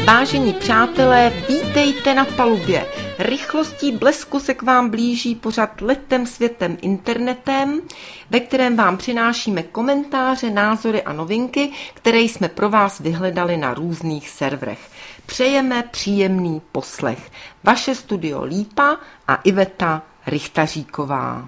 Vážení přátelé, vítejte na palubě. Rychlostí blesku se k vám blíží pořad Letem světem internetem, ve kterém vám přinášíme komentáře, názory a novinky, které jsme pro vás vyhledali na různých serverech. Přejeme příjemný poslech. Vaše studio Lípa a Iveta Richtaříková.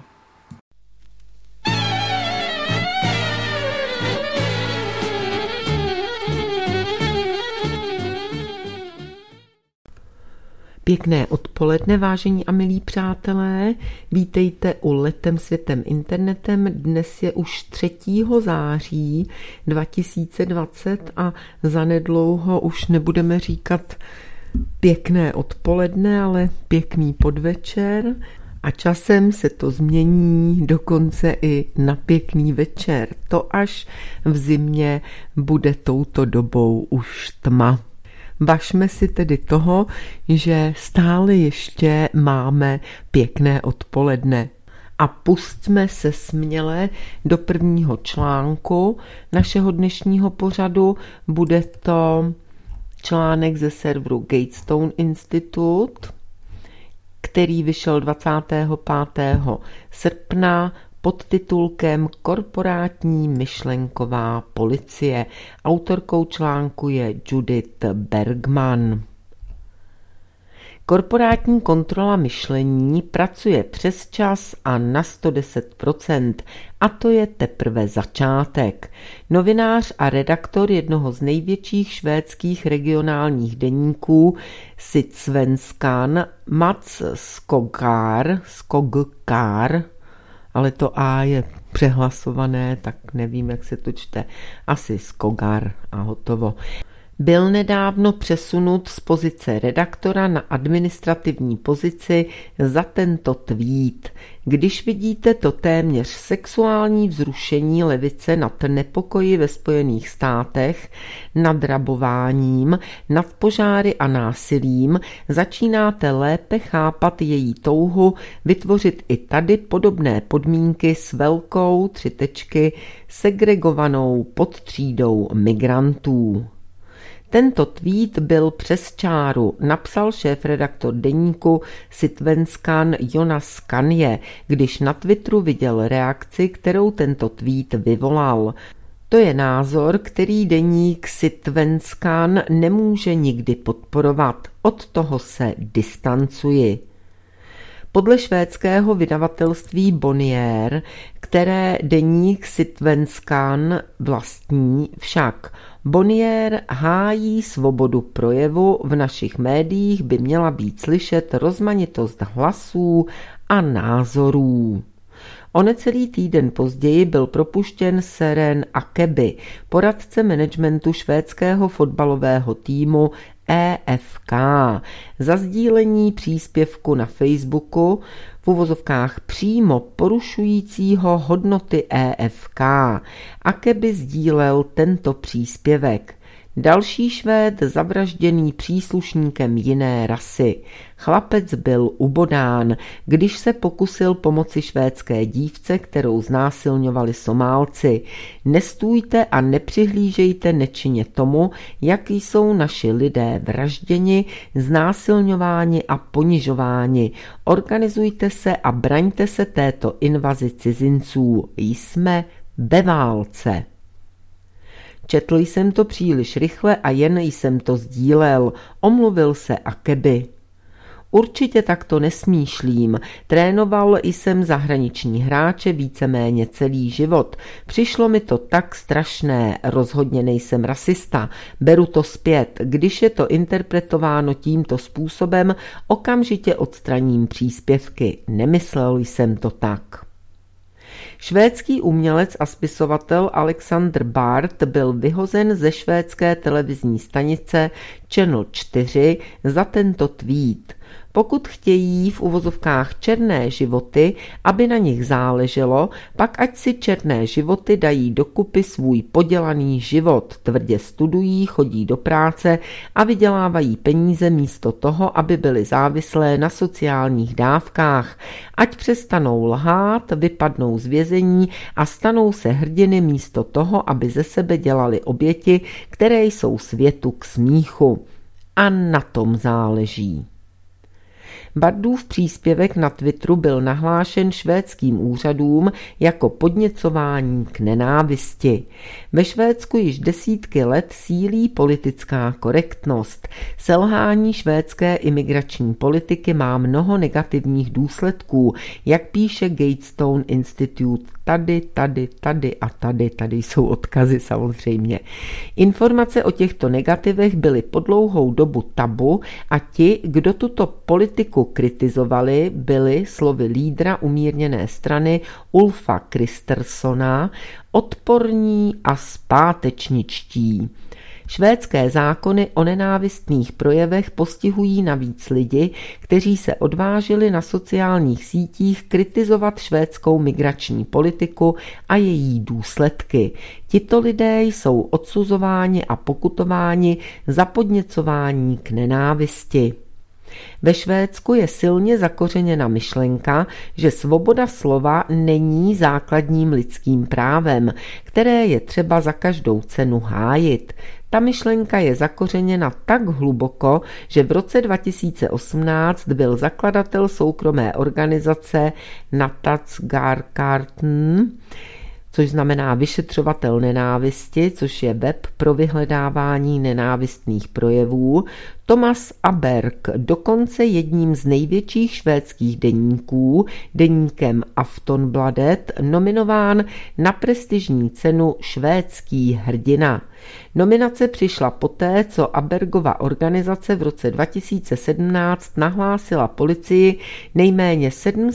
Pěkné odpoledne, vážení a milí přátelé. Vítejte u Letem světem internetem. Dnes je už 3. září 2020 a zanedlouho už nebudeme říkat pěkné odpoledne, ale pěkný podvečer. A časem se to změní dokonce i na pěkný večer. To až v zimě bude touto dobou už tma. Važme si tedy toho, že stále ještě máme pěkné odpoledne. A pustíme se směle do prvního článku našeho dnešního pořadu. Bude to článek ze serveru Gatestone Institute, který vyšel 25. srpna pod titulkem Korporátní myšlenková policie. Autorkou článku je Judith Bergman. Korporátní kontrola myšlení pracuje přes čas a na 110%, a to je teprve začátek. Novinář a redaktor jednoho z největších švédských regionálních deníků Sydsvenskan Mats Skogkar, ale to A je přehlasované, tak nevím, jak se to čte. Asi Skogar a hotovo. Byl nedávno přesunut z pozice redaktora na administrativní pozici za tento tweet. Když vidíte to téměř sexuální vzrušení levice nad nepokoji ve Spojených státech, nad rabováním, nad požáry a násilím, začínáte lépe chápat její touhu vytvořit i tady podobné podmínky s velkou segregovanou podtřídou migrantů. Tento tweet byl přes čáru, napsal šéfredaktor deníku Sydsvenskan Jonas Kanje, když na Twitteru viděl reakci, kterou tento tweet vyvolal. To je názor, který deník Sydsvenskan nemůže nikdy podporovat. Od toho se distancuji. Podle švédského vydavatelství Bonnier, které deník Sydsvenskan vlastní, však Bonnier hájí svobodu projevu, v našich médiích by měla být slyšet rozmanitost hlasů a názorů. O necelý týden později byl propuštěn Søren Akeby, poradce managementu švédského fotbalového týmu EFK, za sdílení příspěvku na Facebooku, v uvozovkách přímo porušujícího hodnoty EFK. Akeby sdílel tento příspěvek. Další Švéd zavražděný příslušníkem jiné rasy. Chlapec byl ubodán, když se pokusil pomoci švédské dívce, kterou znásilňovali Somálci. Nestůjte a nepřihlížejte nečinně tomu, jak jsou naši lidé vražděni, znásilňováni a ponižováni. Organizujte se a braňte se této invazi cizinců. Jsme ve válce. Četl jsem to příliš rychle a jen jsem to sdílel, omluvil se Akeby. Určitě takto nesmýšlím. Trénoval jsem zahraniční hráče víceméně celý život. Přišlo mi to tak strašné, rozhodně nejsem rasista. Beru to zpět. Když je to interpretováno tímto způsobem, okamžitě odstraním příspěvky. Nemyslel jsem to tak. Švédský umělec a spisovatel Alexander Bard byl vyhozen ze švédské televizní stanice Channel 4 za tento tweet. Pokud chtějí v uvozovkách černé životy, aby na nich záleželo, pak ať si černé životy dají dokupy svůj podělaný život, tvrdě studují, chodí do práce a vydělávají peníze místo toho, aby byly závislé na sociálních dávkách. Ať přestanou lhát, vypadnou z vězení a stanou se hrdiny místo toho, aby ze sebe dělali oběti, které jsou světu k smíchu. A na tom záleží. Bardův příspěvek na Twitteru byl nahlášen švédským úřadům jako podněcování k nenávisti. Ve Švédsku již desítky let sílí politická korektnost. Selhání švédské imigrační politiky má mnoho negativních důsledků, jak píše Gatestone Institute. Tady jsou odkazy samozřejmě. Informace o těchto negativech byly po dlouhou dobu tabu a ti, kdo tuto politiku kritizovali, byli slovy lídra umírněné strany Ulfa Kristerssona odporní a zpátečničtí. Švédské zákony o nenávistných projevech postihují navíc lidi, kteří se odvážili na sociálních sítích kritizovat švédskou migrační politiku a její důsledky. Tito lidé jsou odsuzováni a pokutováni za podněcování k nenávisti. Ve Švédsku je silně zakořeněna myšlenka, že svoboda slova není základním lidským právem, které je třeba za každou cenu hájit. Ta myšlenka je zakořeněna tak hluboko, že v roce 2018 byl zakladatel soukromé organizace Nattazgarkarten, což znamená vyšetřovatel nenávisti, což je web pro vyhledávání nenávistných projevů, Thomas Aberg, dokonce jedním z největších švédských deníků, deníkem Aftonbladet, nominován na prestižní cenu Švédský hrdina. Nominace přišla poté, co Abergova organizace v roce 2017 nahlásila policii nejméně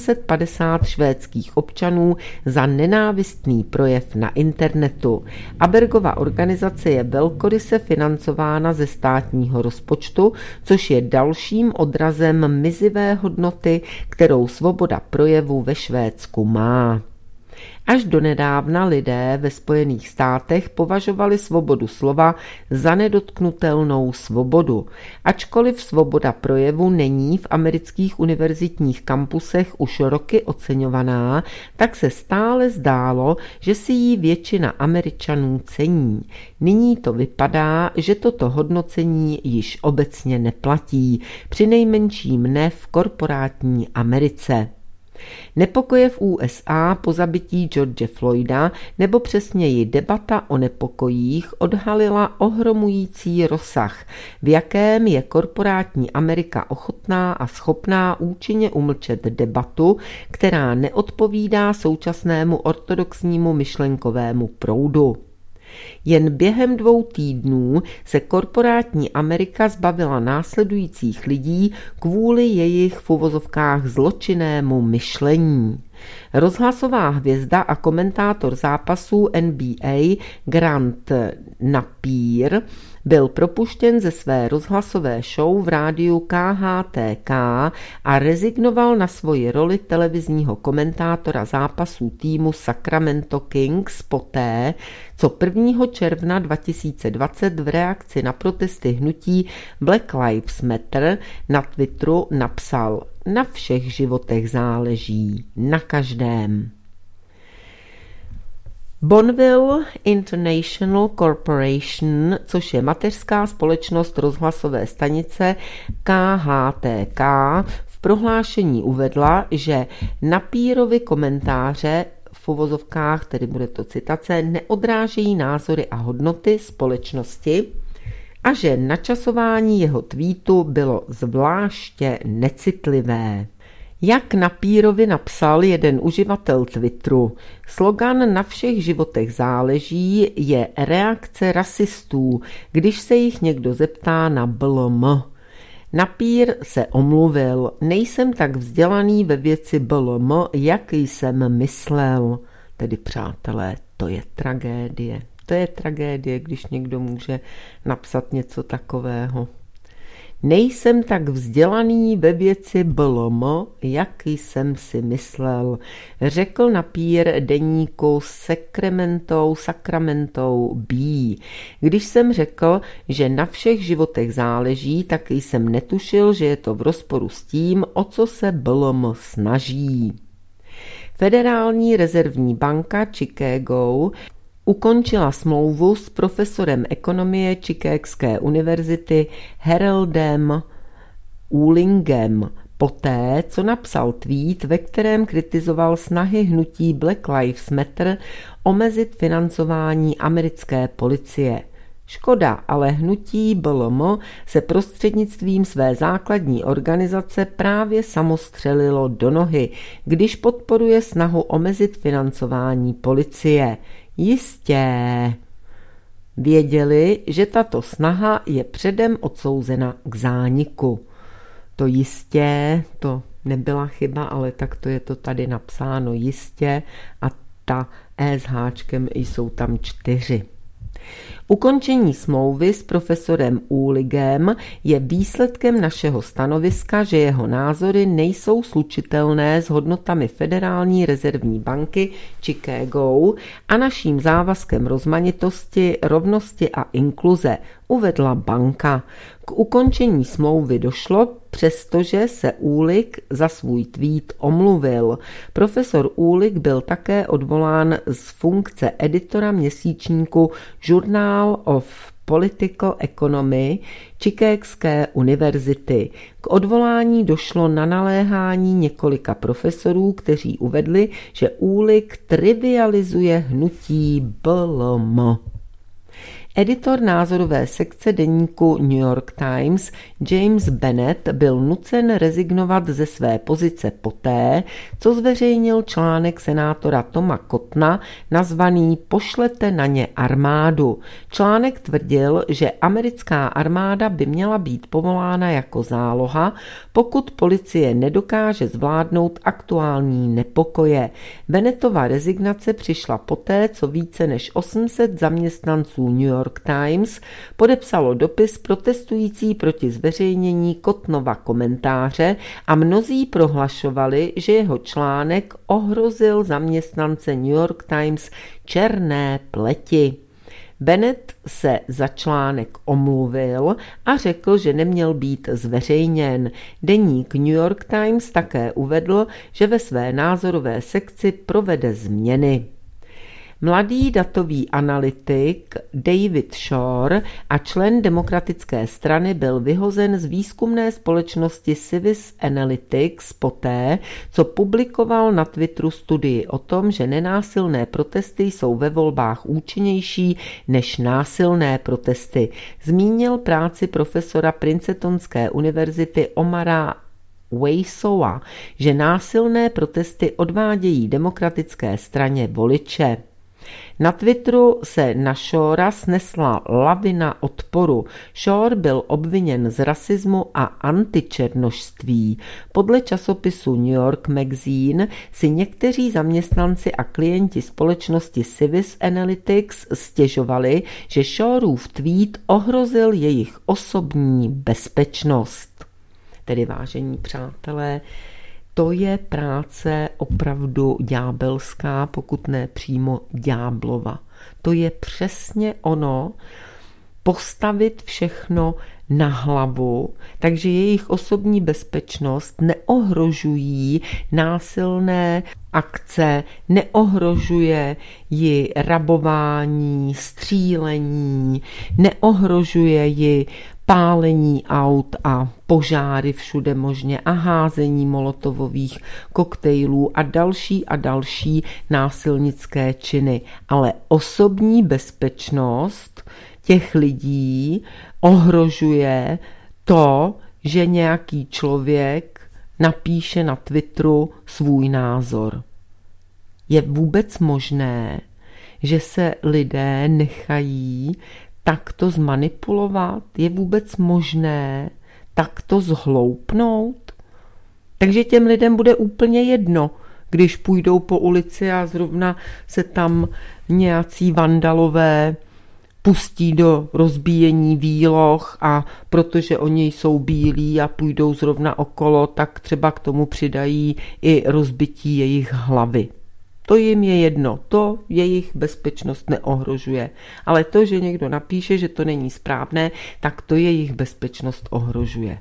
750 švédských občanů za nenávistný projev na internetu. Abergova organizace je velkoryse financována ze státního rozpočtu, což je dalším odrazem mizivé hodnoty, kterou svoboda projevu ve Švédsku má. Až donedávna lidé ve Spojených státech považovali svobodu slova za nedotknutelnou svobodu. Ačkoliv svoboda projevu není v amerických univerzitních kampusech už roky oceňovaná, tak se stále zdálo, že si ji většina Američanů cení. Nyní to vypadá, že toto hodnocení již obecně neplatí, přinejmenším ne v korporátní Americe. Nepokoje v USA po zabití George Floyda, nebo přesněji debata o nepokojích, odhalila ohromující rozsah, v jakém je korporátní Amerika ochotná a schopná účinně umlčet debatu, která neodpovídá současnému ortodoxnímu myšlenkovému proudu. Jen během 2 týdnů se korporátní Amerika zbavila následujících lidí kvůli jejich v uvozovkách zločinnému myšlení. Rozhlasová hvězda a komentátor zápasů NBA Grant Napier byl propuštěn ze své rozhlasové show v rádiu KHTK a rezignoval na svoji roli televizního komentátora zápasů týmu Sacramento Kings poté, co 1. června 2020 v reakci na protesty hnutí Black Lives Matter na Twitteru napsal: "Na všech životech záleží, na každém." Bonneville International Corporation, což je mateřská společnost rozhlasové stanice KHTK, v prohlášení uvedla, že Napierovy komentáře v uvozovkách, tedy bude to citace, neodrážejí názory a hodnoty společnosti a že načasování jeho tweetu bylo zvláště necitlivé. Jak Napierovi napsal jeden uživatel Twitteru, slogan "Na všech životech záleží" je reakce rasistů, když se jich někdo zeptá na BLM. Napier se omluvil: "Nejsem tak vzdělaný ve věci BLM, jak jsem myslel." Tedy přátelé, to je tragédie. To je tragédie, když někdo může napsat něco takového. Nejsem tak vzdělaný ve věci BLM, jak jsem si myslel, řekl Napier deníku Sacramento Bee. Když jsem řekl, že na všech životech záleží, tak jsem netušil, že je to v rozporu s tím, o co se BLM snaží. Federální rezervní banka Chicago ukončila smlouvu s profesorem ekonomie Chicagské univerzity Haroldem Uhlingem poté, co napsal tweet, ve kterém kritizoval snahy hnutí Black Lives Matter omezit financování americké policie. Škoda, ale hnutí BLM se prostřednictvím své základní organizace právě samostřelilo do nohy, když podporuje snahu omezit financování policie. Jistě. Věděli, že tato snaha je předem odsouzena k zániku. To jistě, to nebyla chyba, ale takto je to tady napsáno jistě a ta E s háčkem jsou tam 4. Ukončení smlouvy s profesorem Uhlingem je výsledkem našeho stanoviska, že jeho názory nejsou slučitelné s hodnotami Federální rezervní banky Chicago a naším závazkem rozmanitosti, rovnosti a inkluze, uvedla banka. K ukončení smlouvy došlo, přestože se Uhlig za svůj tweet omluvil. Profesor Uhlig byl také odvolán z funkce editora měsíčníku Journal of Political Economy Chicagské univerzity. K odvolání došlo na naléhání několika profesorů, kteří uvedli, že Uhlig trivializuje hnutí BLM. Editor názorové sekce deníku New York Times James Bennett byl nucen rezignovat ze své pozice poté, co zveřejnil článek senátora Toma Cottona nazvaný Pošlete na ně armádu. Článek tvrdil, že americká armáda by měla být povolána jako záloha, pokud policie nedokáže zvládnout aktuální nepokoje. Bennettova rezignace přišla poté, co více než 800 zaměstnanců New York Times podepsalo dopis protestující proti zveřejnění Cottonova komentáře a mnozí prohlašovali, že jeho článek ohrozil zaměstnance New York Times černé pleti. Bennett se za článek omluvil a řekl, že neměl být zveřejněn. Deník New York Times také uvedl, že ve své názorové sekci provede změny. Mladý datový analytik David Shore a člen demokratické strany byl vyhozen z výzkumné společnosti Civis Analytics poté, co publikoval na Twitteru studii o tom, že nenásilné protesty jsou ve volbách účinnější než násilné protesty. Zmínil práci profesora Princetonské univerzity Omara Weisowa, že násilné protesty odvádějí demokratické straně voliče. Na Twitteru se na Shora snesla lavina odporu. Shore byl obviněn z rasismu a antičernošství. Podle časopisu New York Magazine si někteří zaměstnanci a klienti společnosti Civis Analytics stěžovali, že Shoreův tweet ohrozil jejich osobní bezpečnost. Tedy vážení přátelé, to je práce opravdu ďábelská, pokud ne přímo ďáblova. To je přesně ono, postavit všechno na hlavu, takže jejich osobní bezpečnost neohrožují násilné akce, neohrožuje ji rabování, střílení, neohrožuje ji pálení aut a požáry všude možně a házení molotovových koktejlů a další násilnické činy. Ale osobní bezpečnost těch lidí ohrožuje to, že nějaký člověk napíše na Twitteru svůj názor. Je vůbec možné, že se lidé nechají takto zmanipulovat? Je vůbec možné takto zhloupnout? Takže těm lidem bude úplně jedno, když půjdou po ulici a zrovna se tam nějací vandalové pustí do rozbíjení výloh a protože oni jsou bílí a půjdou zrovna okolo, tak třeba k tomu přidají i rozbití jejich hlavy. To jim je jedno, to jejich bezpečnost neohrožuje. Ale to, že někdo napíše, že to není správné, tak to jejich bezpečnost ohrožuje.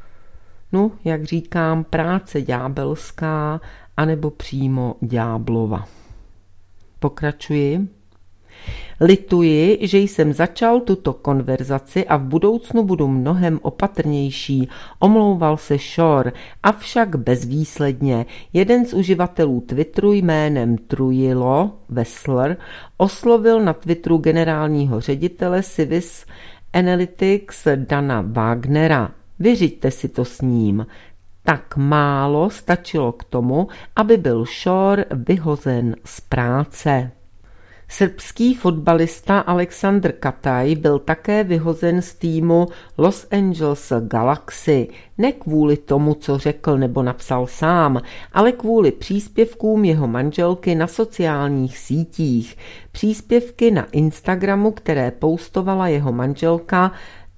No, jak říkám, práce ďábelská, anebo přímo ďáblova. Pokračuji. Lituji, že jsem začal tuto konverzaci a v budoucnu budu mnohem opatrnější, omlouval se Shore, avšak bezvýsledně. Jeden z uživatelů Twitteru jménem Trujillo Wessler oslovil na Twitteru generálního ředitele Civis Analytics Dana Wagnera. Vyřiďte si to s ním. Tak málo stačilo k tomu, aby byl Shore vyhozen z práce. Srbský fotbalista Alexander Kataj byl také vyhozen z týmu Los Angeles Galaxy. Ne kvůli tomu, co řekl nebo napsal sám, ale kvůli příspěvkům jeho manželky na sociálních sítích. Příspěvky na Instagramu, které postovala jeho manželka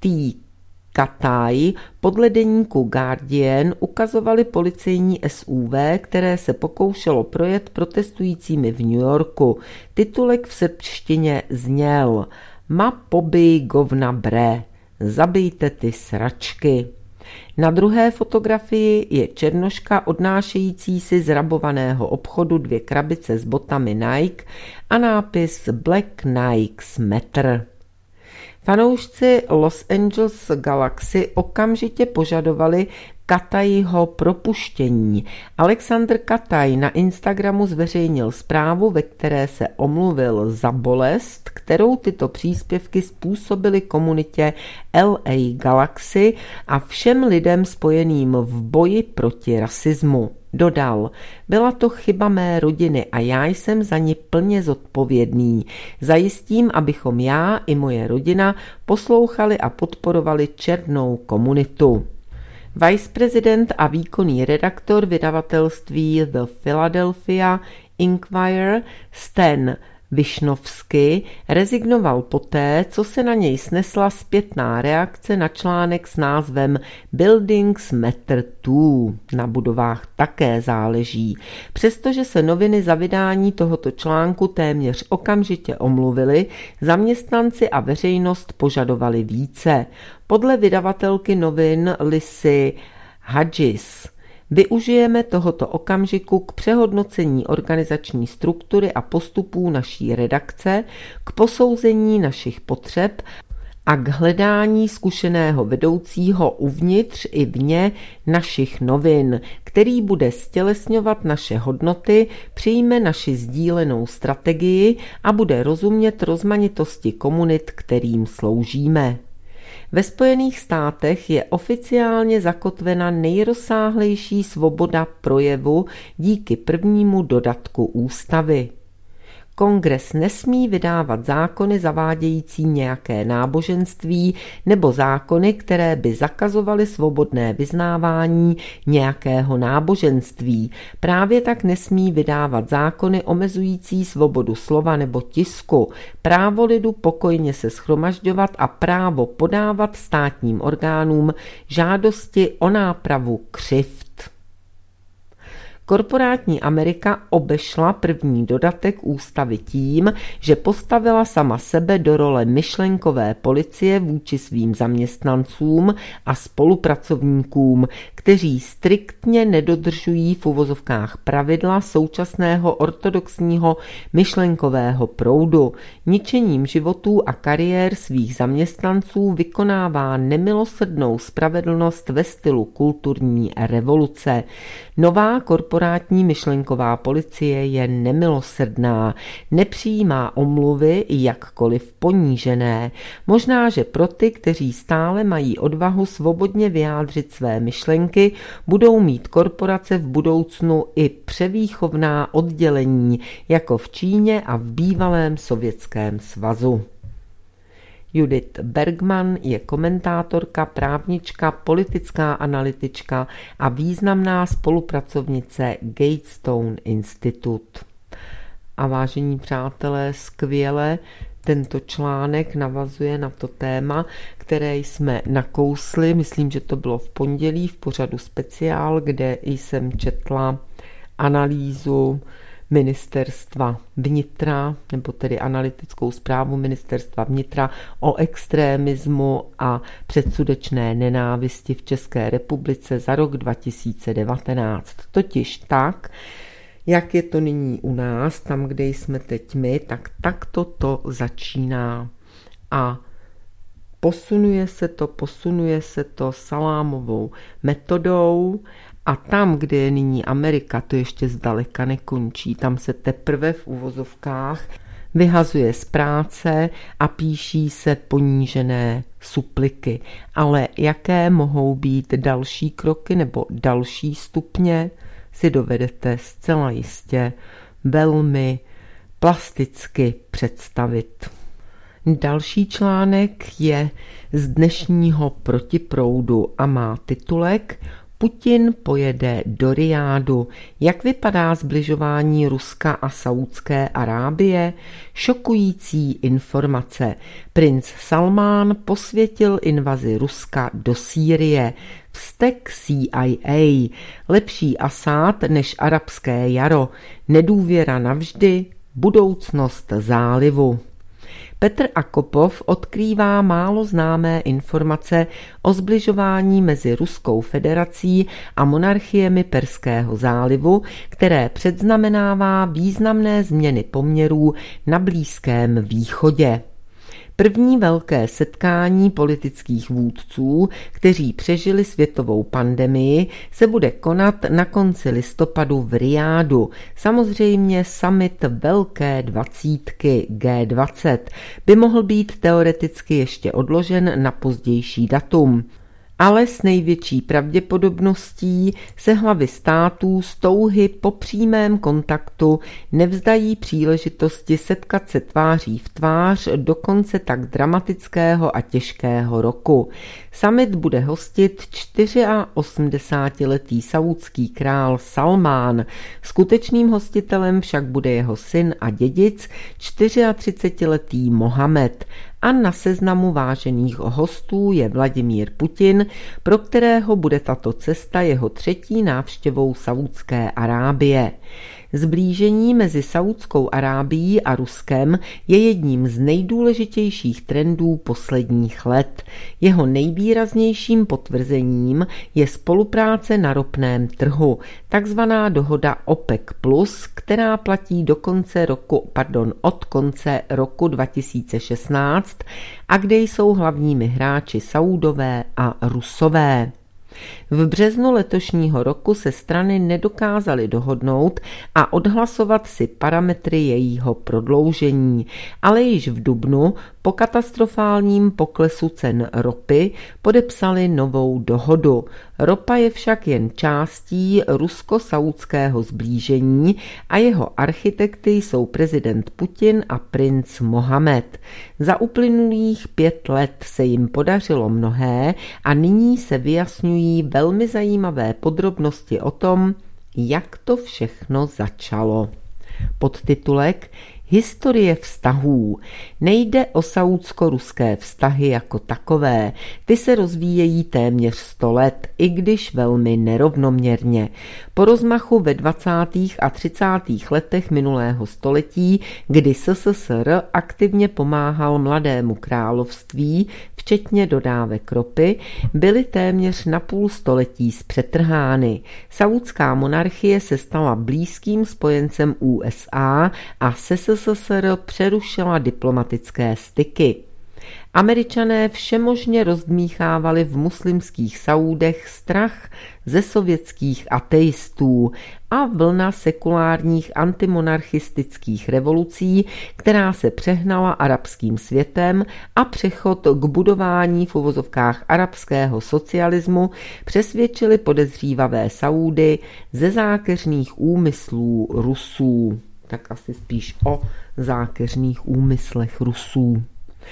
Kataj, podle deníku Guardian ukazovaly policejní SUV, které se pokoušelo projet protestujícími v New Yorku. Titulek v srbštině zněl: Ma pobij govna bre, zabijte ty sračky. Na druhé fotografii je černoška odnášející si z rabovaného obchodu 2 krabice s botami Nike a nápis Black Nikes Matter. Fanoušci Los Angeles Galaxy okamžitě požadovali Katajho propuštění. Alexander Kataj na Instagramu zveřejnil zprávu, ve které se omluvil za bolest, kterou tyto příspěvky způsobily komunitě LA Galaxy a všem lidem spojeným v boji proti rasismu. Dodal: byla to chyba mé rodiny a já jsem za ni plně zodpovědný. Zajistím, abychom já i moje rodina poslouchali a podporovali černou komunitu. Viceprezident a výkonný redaktor vydavatelství The Philadelphia Inquirer Stan Višnovsky rezignoval poté, co se na něj snesla zpětná reakce na článek s názvem Buildings Matter Too. Na budovách také záleží. Přestože se noviny za vydání tohoto článku téměř okamžitě omluvili, zaměstnanci a veřejnost požadovali více. Podle vydavatelky novin Lissy Hodges využijeme tohoto okamžiku k přehodnocení organizační struktury a postupů naší redakce, k posouzení našich potřeb a k hledání zkušeného vedoucího uvnitř i vně našich novin, který bude stělesňovat naše hodnoty, přijme naši sdílenou strategii a bude rozumět rozmanitosti komunit, kterým sloužíme. Ve Spojených státech je oficiálně zakotvena nejrozsáhlejší svoboda projevu díky prvnímu dodatku ústavy. Kongres nesmí vydávat zákony zavádějící nějaké náboženství nebo zákony, které by zakazovaly svobodné vyznávání nějakého náboženství. Právě tak nesmí vydávat zákony omezující svobodu slova nebo tisku, právo lidu pokojně se shromažďovat a právo podávat státním orgánům žádosti o nápravu křivd. Korporátní Amerika obešla první dodatek ústavy tím, že postavila sama sebe do role myšlenkové policie vůči svým zaměstnancům a spolupracovníkům, kteří striktně nedodržují v uvozovkách pravidla současného ortodoxního myšlenkového proudu. Ničením životů a kariér svých zaměstnanců vykonává nemilosrdnou spravedlnost ve stylu kulturní revoluce. Nová korporátní myšlenková policie je nemilosrdná, nepřijímá omluvy jakkoliv ponížené. Možná, že pro ty, kteří stále mají odvahu svobodně vyjádřit své myšlenky, budou mít korporace v budoucnu i převýchovná oddělení, jako v Číně a v bývalém Sovětském svazu. Judith Bergman je komentátorka, právnička, politická analytička a významná spolupracovnice Gatestone Institute. A vážení přátelé, skvěle tento článek navazuje na to téma, které jsme nakousli, myslím, že to bylo v pondělí v pořadu Speciál, kde jsem četla analýzu Ministerstva vnitra, nebo tedy analytickou zprávu Ministerstva vnitra o extrémismu a předsudečné nenávisti v České republice za rok 2019. Totiž tak, Jak je to nyní u nás, tam, kde jsme teď my, tak takto to začíná. A posunuje se to salámovou metodou a tam, kde je nyní Amerika, to ještě zdaleka nekončí. Tam se teprve v uvozovkách vyhazuje z práce a píší se ponížené supliky. Ale jaké mohou být další kroky nebo další stupně, si dovedete zcela jistě velmi plasticky představit. Další článek je z dnešního Protiproudu a má titulek Putin pojede do Rijádu. Jak vypadá sbližování Ruska a Saúdské Arábie? Šokující informace. Princ Salmán posvětil invazi Ruska do Sýrie. Vztek CIA. Lepší Asád než arabské jaro. Nedůvěra navždy. Budoucnost zálivu. Petr Akopov odkrývá málo známé informace o sbližování mezi Ruskou federací a monarchiemi Perského zálivu, které předznamenává významné změny poměrů na Blízkém východě. První velké setkání politických vůdců, kteří přežili světovou pandemii, se bude konat na konci listopadu v Rijádu. Samozřejmě summit Velké dvacítky G20 by mohl být teoreticky ještě odložen na pozdější datum. Ale s největší pravděpodobností se hlavy států z touhy po přímém kontaktu nevzdají příležitosti setkat se tváří v tvář do konce tak dramatického a těžkého roku. Summit bude hostit 84letý saúdský král Salmán. Skutečným hostitelem však bude jeho syn a dědic 34letý Mohamed. A na seznamu vážených hostů je Vladimír Putin, pro kterého bude tato cesta jeho třetí návštěvou Saúdské Arábie. Zblížení mezi Saúdskou Arábií a Ruskem je jedním z nejdůležitějších trendů posledních let. Jeho nejvýraznějším potvrzením je spolupráce na ropném trhu, takzvaná dohoda OPEC+, která platí od konce roku 2016 a kde jsou hlavními hráči Saúdové a Rusové. V březnu letošního roku se strany nedokázaly dohodnout a odhlasovat si parametry jejího prodloužení, ale již v dubnu po katastrofálním poklesu cen ropy podepsali novou dohodu. Ropa je však jen částí rusko-saúdského zblížení a jeho architekty jsou prezident Putin a princ Mohamed. Za uplynulých 5 let se jim podařilo mnohé a nyní se vyjasňují velmi zajímavé podrobnosti o tom, jak to všechno začalo. Podtitulek Historie vztahů. Nejde o saúdsko-ruské vztahy jako takové. Ty se rozvíjejí téměř 100 let, i když velmi nerovnoměrně. Po rozmachu ve 20. a 30. letech minulého století, kdy SSSR aktivně pomáhal mladému království, včetně dodávek ropy, byly téměř na půl století zpřetrhány. Saúdská monarchie se stala blízkým spojencem USA a SSSR přerušila diplomatické styky. Američané všemožně rozdmíchávali v muslimských Saúdech strach ze sovětských ateistů a vlna sekulárních antimonarchistických revolucí, která se přehnala arabským světem a přechod k budování v uvozovkách arabského socialismu přesvědčili podezřívavé Saúdy ze zákeřných úmyslů Rusů. Tak asi spíš o zákeřných úmyslech Rusů.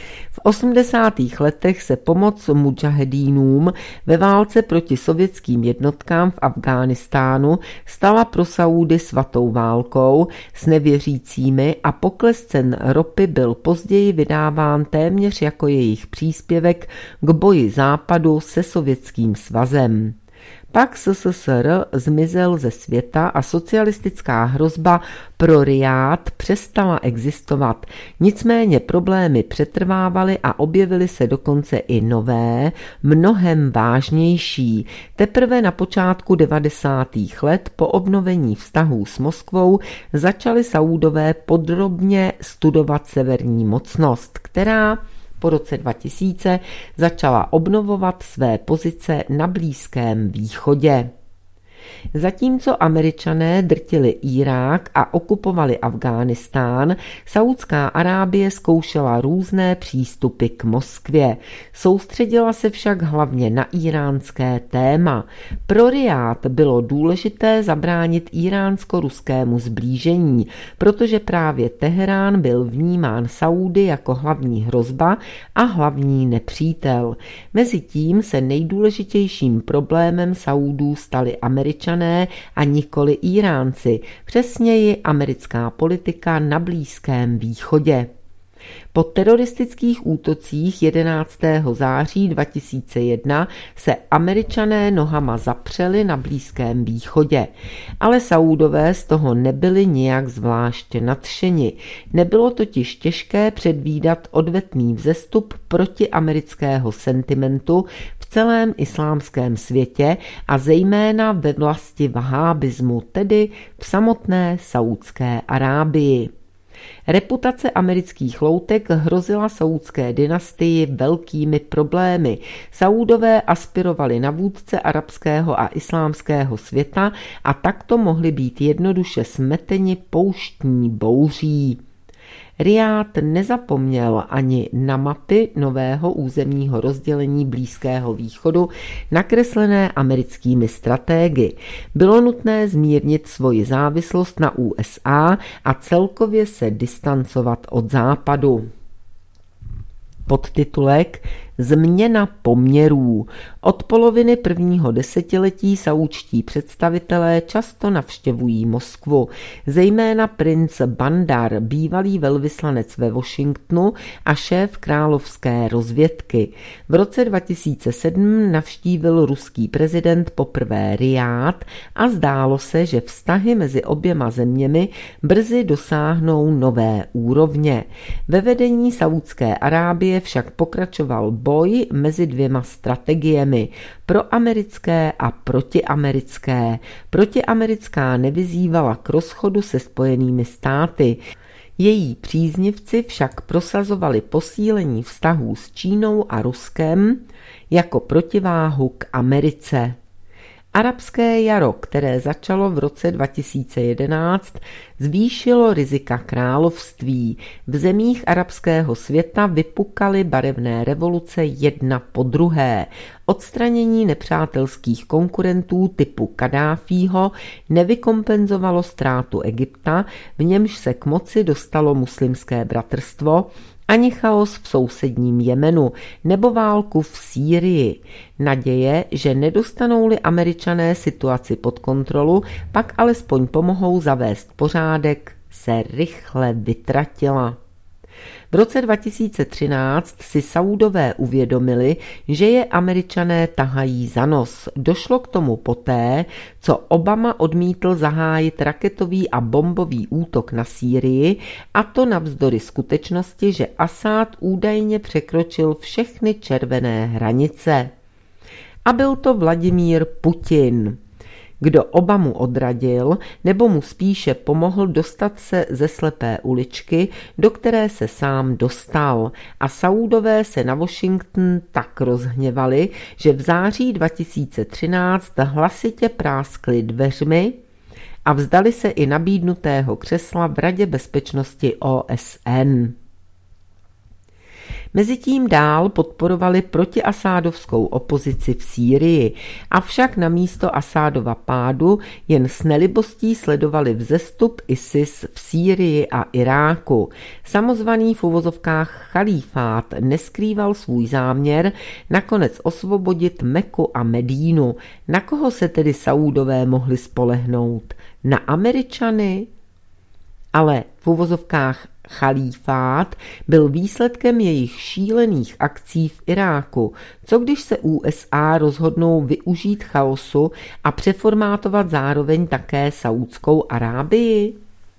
V 80. letech se pomoc mudžahedínům ve válce proti sovětským jednotkám v Afghánistánu stala pro Saúdy svatou válkou s nevěřícími a pokles cen ropy byl později vydáván téměř jako jejich příspěvek k boji západu se Sovětským svazem. Pak SSSR zmizel ze světa a socialistická hrozba pro Rijád přestala existovat. Nicméně problémy přetrvávaly a objevily se dokonce i nové, mnohem vážnější. Teprve na počátku 90. let po obnovení vztahů s Moskvou začali Saúdové podrobně studovat severní mocnost, která po roce 2000 začala obnovovat své pozice na Blízkém východě. Zatímco Američané drtili Irák a okupovali Afghánistán, Saúdská Arábie zkoušela různé přístupy k Moskvě. Soustředila se však hlavně na íránské téma. Pro Rijád bylo důležité zabránit iránsko-ruskému zblížení, protože právě Teherán byl vnímán Saúdy jako hlavní hrozba a hlavní nepřítel. Mezitím se nejdůležitějším problémem Saúdů stali Američané a nikoli Iránci, přesněji americká politika na Blízkém východě. Po teroristických útocích 11. září 2001 se Američané nohama zapřeli na Blízkém východě, ale Saúdové z toho nebyli nijak zvlášť nadšeni. Nebylo totiž těžké předvídat odvetný vzestup protiamerického sentimentu v celém islámském světě a zejména ve vlasti vahábismu, tedy v samotné Saúdské Arábii. Reputace amerických loutek hrozila saúdské dynastii velkými problémy. Saúdové aspirovali na vůdce arabského a islámského světa a takto mohli být jednoduše smeteni pouštní bouří. Rijád nezapomněl ani na mapy nového územního rozdělení Blízkého východu nakreslené americkými stratégy. Bylo nutné zmírnit svoji závislost na USA a celkově se distancovat od západu. Podtitulek Změna poměrů. Od poloviny prvního desetiletí saúdští představitelé často navštěvují Moskvu, zejména princ Bandar, bývalý velvyslanec ve Washingtonu a šéf královské rozvědky. V roce 2007 navštívil ruský prezident poprvé Rijád a zdálo se, že vztahy mezi oběma zeměmi brzy dosáhnou nové úrovně. Ve vedení Saúdské Arábie však pokračoval boj mezi dvěma strategiemi, proamerické a protiamerické. Protiamerická nevyzývala k rozchodu se Spojenými státy. Její příznivci však prosazovali posílení vztahů s Čínou a Ruskem jako protiváhu k Americe. Arabské jaro, které začalo v roce 2011, zvýšilo rizika království. V zemích arabského světa vypukaly barevné revoluce jedna po druhé. Odstranění nepřátelských konkurentů typu Kaddáfího nevykompenzovalo ztrátu Egypta, v němž se k moci dostalo muslimské bratrstvo, ani chaos v sousedním Jemenu nebo válku v Sýrii. Naděje, že nedostanou-li Američané situaci pod kontrolu, pak alespoň pomohou zavést pořádek, se rychle vytratila. V roce 2013 si Saúdové uvědomili, že je Američané tahají za nos. Došlo k tomu poté, co Obama odmítl zahájit raketový a bombový útok na Sýrii, a to navzdory skutečnosti, že Asad údajně překročil všechny červené hranice. A byl to Vladimír Putin, kdo Obamu odradil, nebo mu spíše pomohl dostat se ze slepé uličky, do které se sám dostal. A Saúdové se na Washington tak rozhněvali, že v září 2013 hlasitě práskli dveřmi a vzdali se i nabídnutého křesla v Radě bezpečnosti OSN. Mezitím dál podporovali protiasádovskou opozici v Sýrii, avšak na místo Asádova pádu jen s nelibostí sledovali vzestup ISIS v Sýrii a Iráku. Samozvaný v uvozovkách chalífát neskrýval svůj záměr nakonec osvobodit Meku a Medínu. Na koho se tedy Saúdové mohli spolehnout? Na Američany? Ale v uvozovkách Chalífát byl výsledkem jejich šílených akcí v Iráku. Co když se USA rozhodnou využít chaosu a přeformátovat zároveň také Saúdskou Arábii?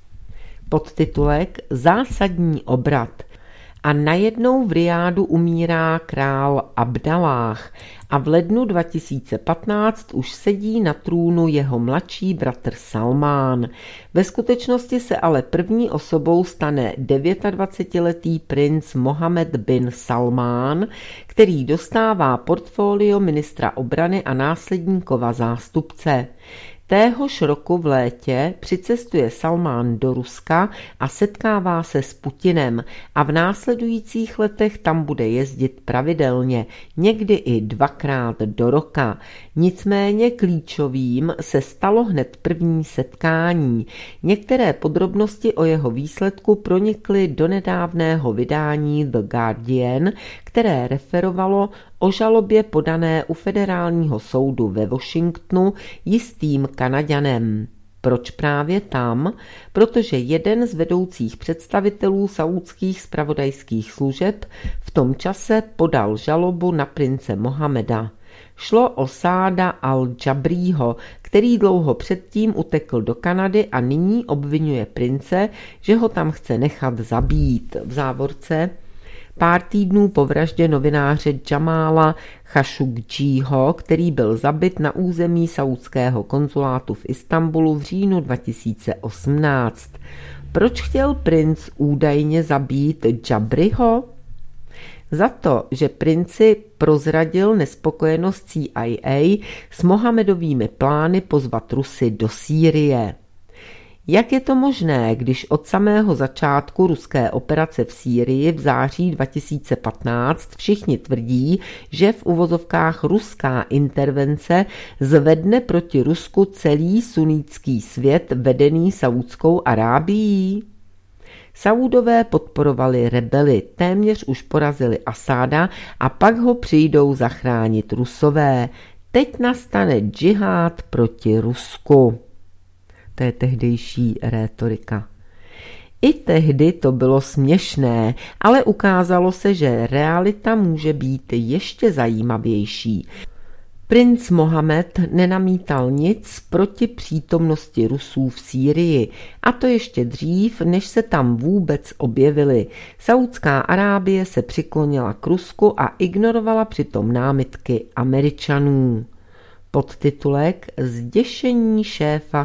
Podtitulek Zásadní obrat. A najednou v Rijádu umírá král Abdalláh a v lednu 2015 už sedí na trůnu jeho mladší bratr Salmán. Ve skutečnosti se ale první osobou stane 29letý princ Mohammed bin Salmán, který dostává portfolio ministra obrany a následníkova zástupce. Téhož roku v létě přicestuje Salmán do Ruska a setkává se s Putinem a v následujících letech tam bude jezdit pravidelně, někdy i 2krát do roka. Nicméně klíčovým se stalo hned první setkání. Některé podrobnosti o jeho výsledku pronikly do nedávného vydání The Guardian, které referovalo o žalobě podané u federálního soudu ve Washingtonu jistým Kanaďanem. Proč právě tam? Protože jeden z vedoucích představitelů saúdských zpravodajských služeb v tom čase podal žalobu na prince Mohameda. Šlo o Sáda al-Džabrího, který dlouho předtím utekl do Kanady a nyní obvinuje prince, že ho tam chce nechat zabít. V závorce pár týdnů po vraždě novináře Jamála Chašugdžího, který byl zabit na území saúdského konzulátu v Istanbulu v říjnu 2018. Proč chtěl princ údajně zabít Džabryho? Za to, že princi prozradil nespokojenost CIA s Mohamedovými plány pozvat Rusy do Sýrie. Jak je to možné, když od samého začátku ruské operace v Sýrii v září 2015 všichni tvrdí, že v uvozovkách ruská intervence zvedne proti Rusku celý sunnický svět vedený Saúdskou Arábií? Saúdové podporovali rebely, téměř už porazili Asáda a pak ho přijdou zachránit Rusové. Teď nastane džihád proti Rusku. To je tehdejší rétorika. I tehdy to bylo směšné, ale ukázalo se, že realita může být ještě zajímavější. Princ Mohammed nenamítal nic proti přítomnosti Rusů v Sýrii, a to ještě dřív, než se tam vůbec objevili. Saúdská Arábie se přiklonila k Rusku a ignorovala přitom námitky Američanů. Podtitulek Zděšení šéfa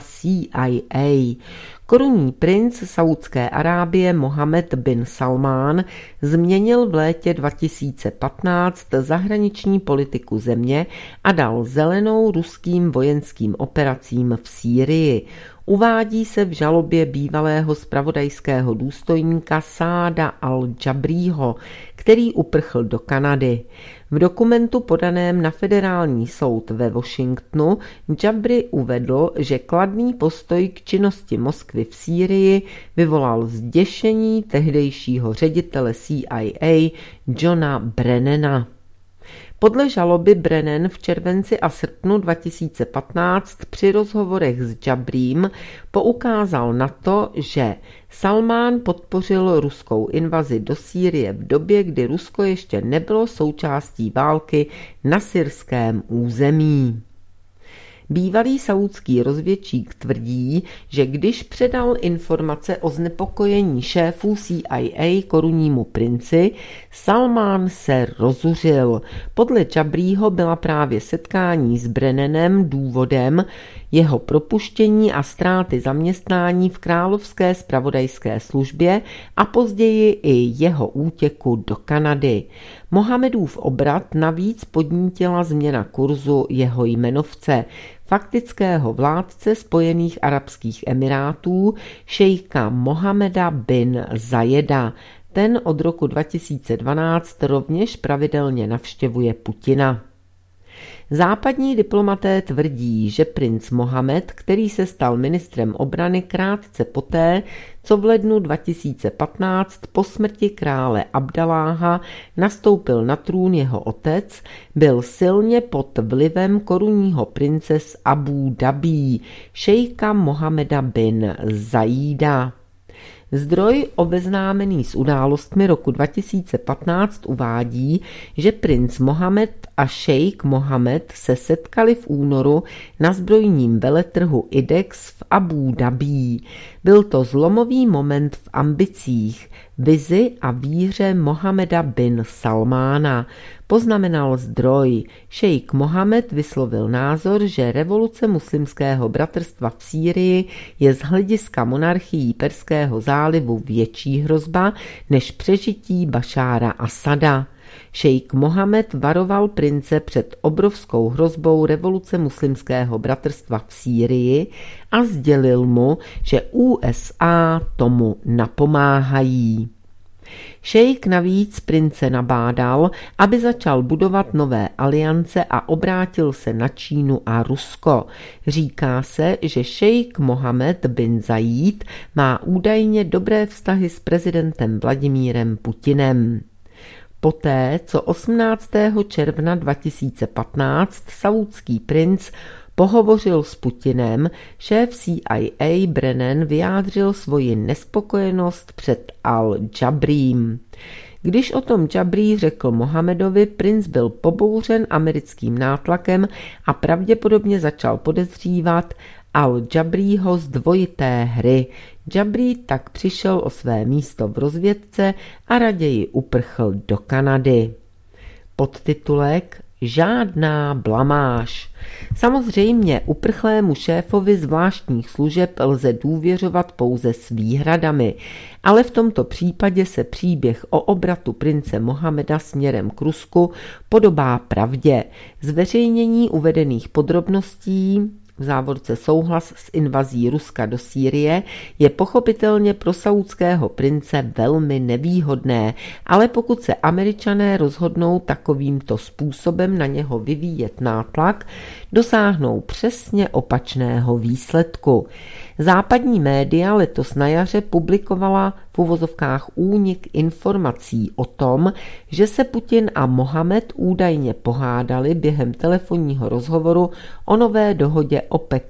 CIA. Korunní princ Saúdské Arábie Mohammed bin Salmán změnil v létě 2015 zahraniční politiku země a dal zelenou ruským vojenským operacím v Sýrii. Uvádí se v žalobě bývalého zpravodajského důstojníka Sáda al-Džabrího, který uprchl do Kanady. V dokumentu podaném na federální soud ve Washingtonu Džabry uvedl, že kladný postoj k činnosti Moskvy v Sýrii vyvolal zděšení tehdejšího ředitele CIA Johna Brennana. Podle žaloby Brennan v červenci a srpnu 2015 při rozhovorech s Džabrím poukázal na to, že Salmán podpořil ruskou invazi do Sýrie v době, kdy Rusko ještě nebylo součástí války na syrském území. Bývalý saúdský rozvědčík tvrdí, že když předal informace o znepokojení šéfů CIA korunnímu princi, Salmán se rozuřil. Podle Džabrího byla právě setkání s Brennanem důvodem jeho propuštění a ztráty zaměstnání v královské zpravodajské službě a později i jeho útěku do Kanady. Mohamedův obrat navíc podnítila změna kurzu jeho jmenovce, faktického vládce Spojených arabských emirátů, šejka Mohameda bin Zajeda. Ten od roku 2012 rovněž pravidelně navštěvuje Putina. Západní diplomaté tvrdí, že princ Mohammed, který se stal ministrem obrany krátce poté, co v lednu 2015 po smrti krále Abdalláha nastoupil na trůn jeho otec, byl silně pod vlivem korunního prince z Abu Dhabí, šejka Mohameda bin Zajída. Zdroj obeznámený s událostmi roku 2015 uvádí, že princ Mohammed a šejk Mohammed se setkali v únoru na zbrojním veletrhu IDEX v Abu Dhabí. Byl to zlomový moment v ambicích, vizi a víře Mohameda bin Salmána. Poznamenal zdroj. Šejk Mohammed vyslovil názor, že revoluce muslimského bratrstva v Sýrii je z hlediska monarchií Perského zálivu větší hrozba než přežití Bašára Asada. Šejk Mohammed varoval prince před obrovskou hrozbou revoluce muslimského bratrstva v Sýrii a sdělil mu, že USA tomu napomáhají. Šejk navíc prince nabádal, aby začal budovat nové aliance a obrátil se na Čínu a Rusko. Říká se, že šejk Mohammed bin Zajid má údajně dobré vztahy s prezidentem Vladimírem Putinem. Poté, co 18. června 2015 saúdský princ pohovořil s Putinem, šéf CIA Brennan vyjádřil svoji nespokojenost před Al-Jabrím. Když o tom Jabrí řekl Mohamedovi, princ byl pobouřen americkým nátlakem a pravděpodobně začal podezřívat Al-Jabrýho z dvojité hry. Jabrí tak přišel o své místo v rozvědce a raději uprchl do Kanady. Podtitulek Žádná blamáž. Samozřejmě uprchlému šéfovi zvláštních služeb lze důvěřovat pouze s výhradami, ale v tomto případě se příběh o obratu prince Mohameda směrem k Rusku podobá pravdě. Zveřejnění uvedených podrobností v závorce souhlas s invazí Ruska do Sýrie je pochopitelně pro saúdského prince velmi nevýhodné, ale pokud se Američané rozhodnou takovýmto způsobem na něho vyvíjet nátlak, dosáhnou přesně opačného výsledku. Západní média letos na jaře publikovala v uvozovkách únik informací o tom, že se Putin a Mohamed údajně pohádali během telefonního rozhovoru o nové dohodě OPEC+.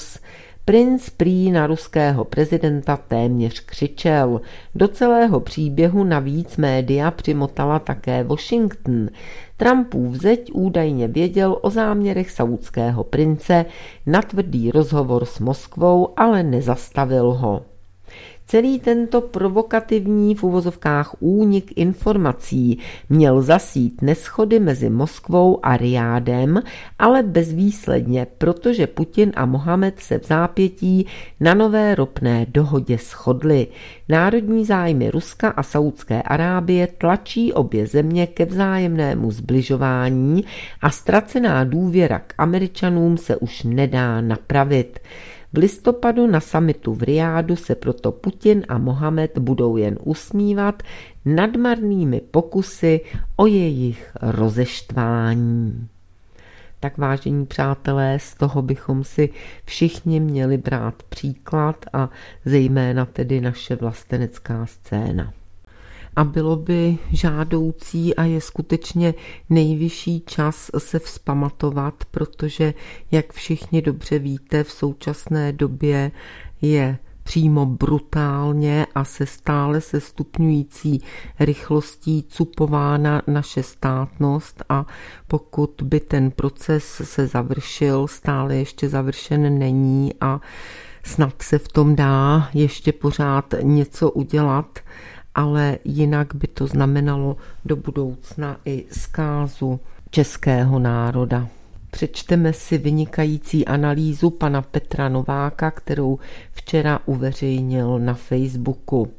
Princ prý na ruského prezidenta téměř křičel. Do celého příběhu navíc média přimotala také Washington. Trumpův zeď údajně věděl o záměrech saúdského prince na tvrdý rozhovor s Moskvou, ale nezastavil ho. Celý tento provokativní v uvozovkách únik informací měl zasít neshody mezi Moskvou a Rijádem, ale bezvýsledně, protože Putin a Mohamed se v zápětí na nové ropné dohodě shodli. Národní zájmy Ruska a Saúdské Arábie tlačí obě země ke vzájemnému zbližování a ztracená důvěra k Američanům se už nedá napravit. V listopadu na summitu v Rijádu se proto Putin a Mohamed budou jen usmívat nad marnými pokusy o jejich rozeštvání. Tak vážení přátelé, z toho bychom si všichni měli brát příklad a zejména tedy naše vlastenecká scéna. A bylo by žádoucí a je skutečně nejvyšší čas se vzpamatovat, protože, jak všichni dobře víte, v současné době je přímo brutálně a se stále se stupňující rychlostí cupována naše státnost a pokud by ten proces se završil, stále ještě završen není a snad se v tom dá ještě pořád něco udělat, ale jinak by to znamenalo do budoucna i zkázu českého národa. Přečteme si vynikající analýzu pana Petra Nováka, kterou včera uveřejnil na Facebooku.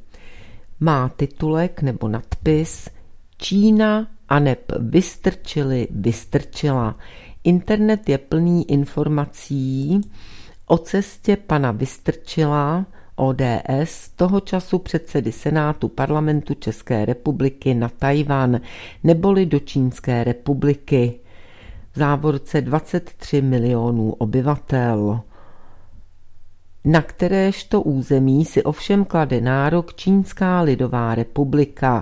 Má titulek nebo nadpis Čína aneb vystrčila. Internet je plný informací o cestě pana Vystrčila, ODS, toho času předsedy Senátu Parlamentu České republiky na Tajvan, neboli do Čínské republiky. V závorce 23 milionů obyvatel. Na kteréžto území si ovšem klade nárok Čínská lidová republika.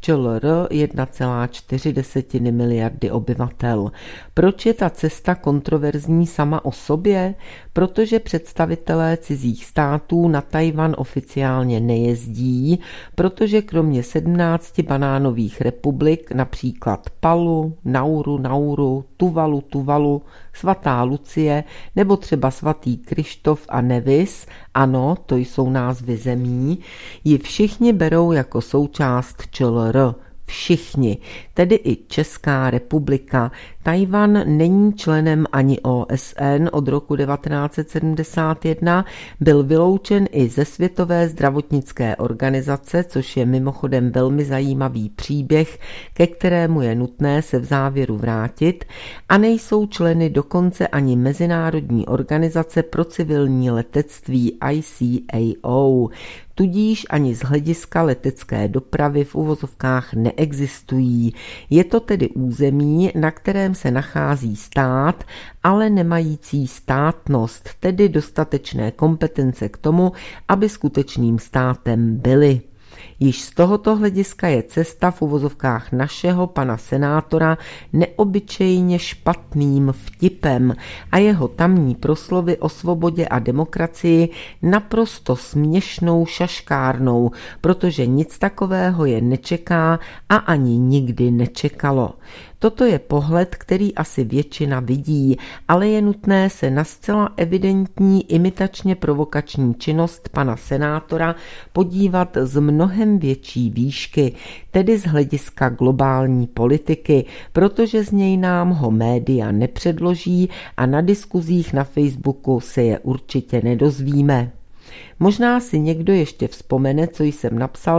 ČLR 1,4 miliardy obyvatel. Proč je ta cesta kontroverzní sama o sobě? Protože představitelé cizích států na Tchaj-wan oficiálně nejezdí, protože kromě 17 banánových republik, například Palu, Nauru, Tuvalu, Svatá Lucie nebo třeba svatý Kryštof a Nevis, ano, to jsou názvy zemí, ji všichni berou jako součást ČLR. Všichni, tedy i Česká republika. Tchaj-wan není členem ani OSN od roku 1971, byl vyloučen i ze Světové zdravotnické organizace, což je mimochodem velmi zajímavý příběh, ke kterému je nutné se v závěru vrátit, a nejsou členy dokonce ani Mezinárodní organizace pro civilní letectví ICAO. Tudíž ani z hlediska letecké dopravy v uvozovkách neexistují. Je to tedy území, na kterém se nachází stát, ale nemající státnost, tedy dostatečné kompetence k tomu, aby skutečným státem byli. Již z tohoto hlediska je cesta v uvozovkách našeho pana senátora neobyčejně špatným vtipem a jeho tamní proslovy o svobodě a demokracii naprosto směšnou šaškárnou, protože nic takového je nečeká a ani nikdy nečekalo. Toto je pohled, který asi většina vidí, ale je nutné se na zcela evidentní imitačně provokační činnost pana senátora podívat z mnohem větší výšky, tedy z hlediska globální politiky, protože z něj nám ho média nepředloží a na diskuzích na Facebooku se je určitě nedozvíme. Možná si někdo ještě vzpomene, co jsem napsal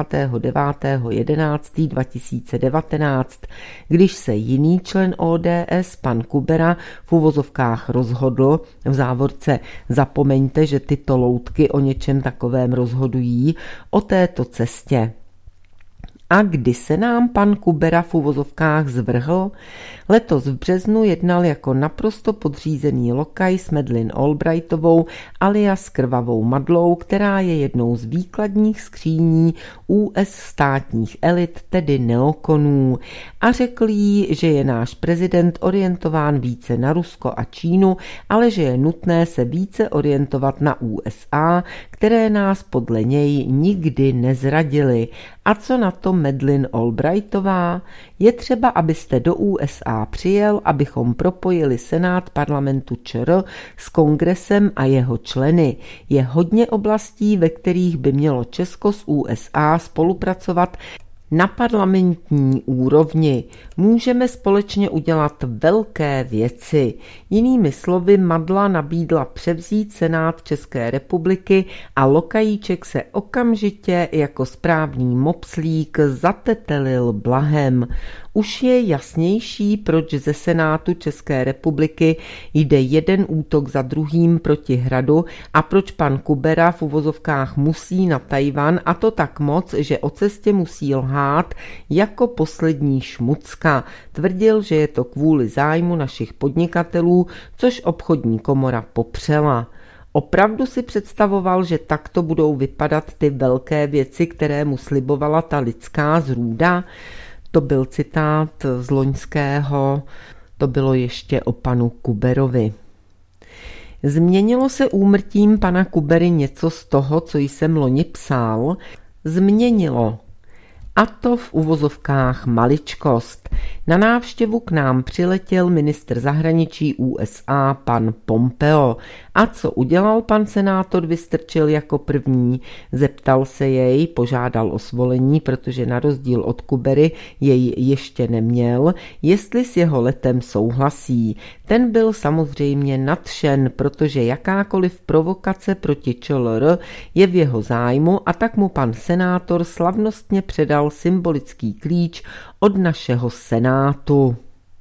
29.11.2019, když se jiný člen ODS, pan Kubera, v uvozovkách rozhodl, v závorce zapomeňte, že tyto loutky o něčem takovém rozhodují, o této cestě. A kdy se nám pan Kubera v uvozovkách zvrhl? Letos v březnu jednal jako naprosto podřízený lokaj s Madeleine Albrightovou alias Krvavou Madlou, která je jednou z výkladních skříní US státních elit, tedy neokonů. A řekl jí, že je náš prezident orientován více na Rusko a Čínu, ale že je nutné se více orientovat na USA, které nás podle něj nikdy nezradily. A co na to Madeleine Albrightová? Je třeba, abyste do USA přijel, abychom propojili Senát parlamentu ČR s kongresem a jeho členy. Je hodně oblastí, ve kterých by mělo Česko s USA spolupracovat na parlamentní úrovni. Můžeme společně udělat velké věci. Jinými slovy, Madla nabídla převzít Senát České republiky a Lokajíček se okamžitě jako správný mopslík zatetelil blahem. Už je jasnější, proč ze Senátu České republiky jde jeden útok za druhým proti Hradu a proč pan Kubera v uvozovkách musí na Tchaj-wan, a to tak moc, že o cestě musí lhát jako poslední šmucka. Tvrdil, že je to kvůli zájmu našich podnikatelů, což obchodní komora popřela. Opravdu si představoval, že takto budou vypadat ty velké věci, které mu slibovala ta lidská zrůda? To byl citát z loňského, to bylo ještě o panu Kuberovi. Změnilo se úmrtím pana Kubery něco z toho, co jsem loni psal? Změnilo. A to v uvozovkách maličkost. Na návštěvu k nám přiletěl ministr zahraničí USA pan Pompeo. A co udělal pan senátor Vystrčil jako první? Zeptal se jej, požádal o svolení, protože na rozdíl od Kubery jej ještě neměl, jestli s jeho letem souhlasí. Ten byl samozřejmě nadšen, protože jakákoliv provokace proti ČLR je v jeho zájmu, a tak mu pan senátor slavnostně předal symbolický klíč od našeho senátu.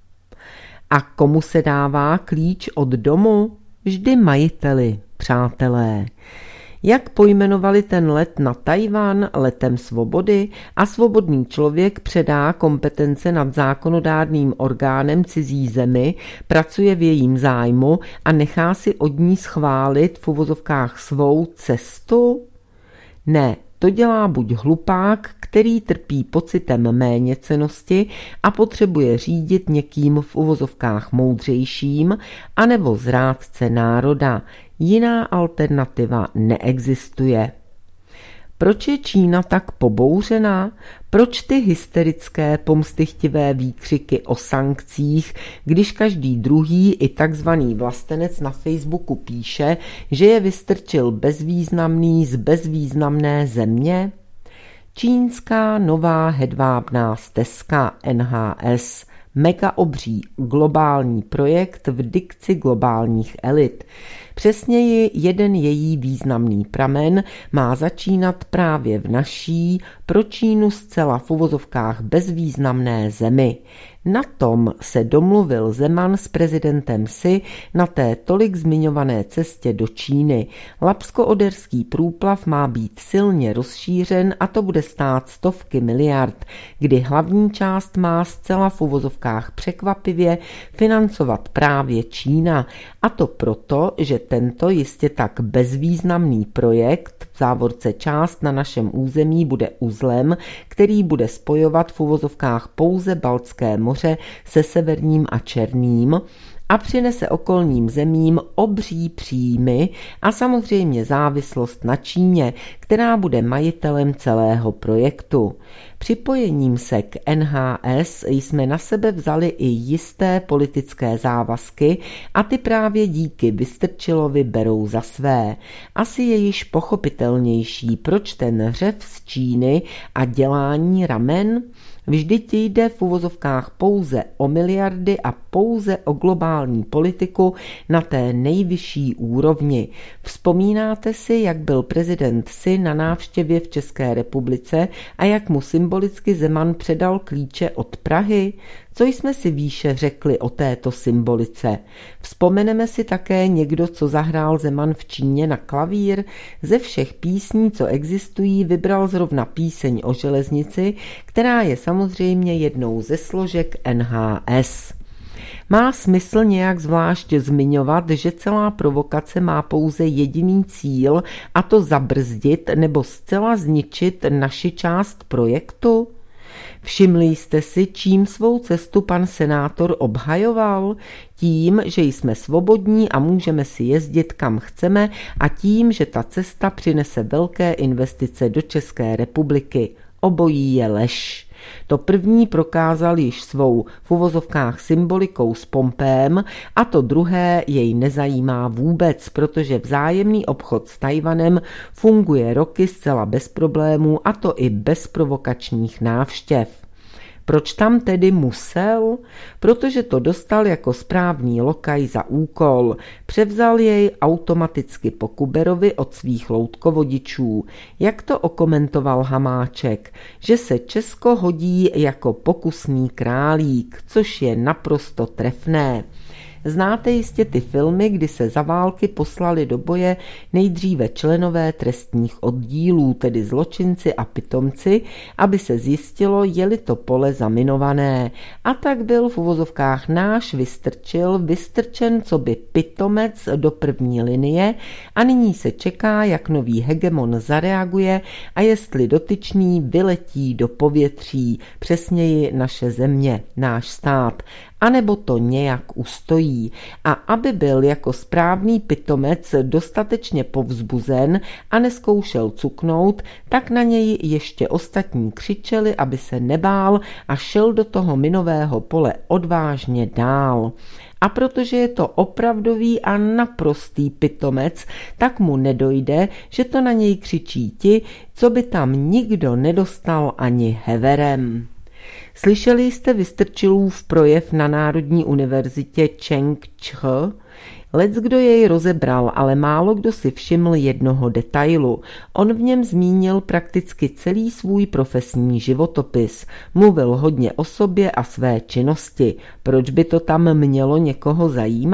A komu se dává klíč od domu? Vždy majiteli, přátelé. Jak pojmenovali ten let na Tchaj-wan letem svobody, a svobodný člověk předá kompetence nad zákonodárným orgánem cizí zemi, pracuje v jejím zájmu a nechá si od ní schválit v uvozovkách svou cestu? Ne, To dělá buď hlupák, který trpí pocitem méněcennosti a potřebuje řídit někým v uvozovkách moudřejším, anebo zrádce národa. Jiná alternativa neexistuje. Proč je Čína tak pobouřená? Proč ty hysterické, pomstychtivé výkřiky o sankcích, když každý druhý i takzvaný vlastenec na Facebooku píše, že je vystrčil bezvýznamný z bezvýznamné země? Čínská nová hedvábná stezka NHS, mega obří globální projekt v dikci globálních elit. Přesněji jeden její významný pramen má začínat právě v naší, pro Čínu zcela v uvozovkách bezvýznamné zemi. Na tom se domluvil Zeman s prezidentem Xi na té tolik zmiňované cestě do Číny. Labsko-oderský průplav má být silně rozšířen a to bude stát stovky miliard, kdy hlavní část má zcela v uvozovkách překvapivě financovat právě Čína. A to proto, že tento jistě tak bezvýznamný projekt, v závorce část na našem území, bude uzlem, který bude spojovat v uvozovkách pouze Baltské moře se Severním a Černým a přinese okolním zemím obří příjmy a samozřejmě závislost na Číně, která bude majitelem celého projektu. Připojením se k NHS jsme na sebe vzali i jisté politické závazky a ty právě díky Vystrčilovi berou za své. Asi je již pochopitelnější, proč ten řev z Číny a dělání ramen. Vždyť jde v uvozovkách pouze o miliardy a pouze o globální politiku na té nejvyšší úrovni. Vzpomínáte si, jak byl prezident Xi na návštěvě v České republice a jak mu symbolicky Zeman předal klíče od Prahy? Co jsme si výše řekli o této symbolice? Vzpomeneme si také někdo, co zahrál Zeman v Číně na klavír? Ze všech písní, co existují, vybral zrovna píseň o železnici, která je samozřejmě jednou ze složek NHS. Má smysl nějak zvlášť zmiňovat, že celá provokace má pouze jediný cíl, a to zabrzdit nebo zcela zničit naši část projektu? Všimli jste si, čím svou cestu pan senátor obhajoval? Tím, že jsme svobodní a můžeme si jezdit kam chceme, a tím, že ta cesta přinese velké investice do České republiky. Obojí je lež. To první prokázal již svou v uvozovkách symbolikou s Pompem a to druhé jej nezajímá vůbec, protože vzájemný obchod s Tajvanem funguje roky zcela bez problémů a to i bez provokačních návštěv. Proč tam tedy musel? Protože to dostal jako správný lokaj za úkol. Převzal jej automaticky po Kuberovi od svých loutkovodičů. Jak to okomentoval Hamáček? Že se Česko hodí jako pokusný králík, což je naprosto trefné. Znáte jistě ty filmy, kdy se za války poslali do boje nejdříve členové trestních oddílů, tedy zločinci a pitomci, aby se zjistilo, je-li to pole zaminované. A tak byl v uvozovkách náš Vystrčil vystrčen coby pitomec do první linie a nyní se čeká, jak nový hegemon zareaguje a jestli dotyčný vyletí do povětří, přesněji naše země, náš stát, anebo to nějak ustojí. A aby byl jako správný pitomec dostatečně povzbuzen a neskoušel cuknout, tak na něj ještě ostatní křičeli, aby se nebál a šel do toho minového pole odvážně dál. A protože je to opravdový a naprostý pitomec, tak mu nedojde, že to na něj křičí ti, co by tam nikdo nedostal ani heverem. Slyšeli jste Vystrčilův projev na Národní univerzitě Čeng-Čch? Leckdo jej rozebral, ale málo kdo si všiml jednoho detailu. On v něm zmínil prakticky celý svůj profesní životopis. Mluvil hodně o sobě a své činnosti. Proč by to tam mělo někoho zajímat?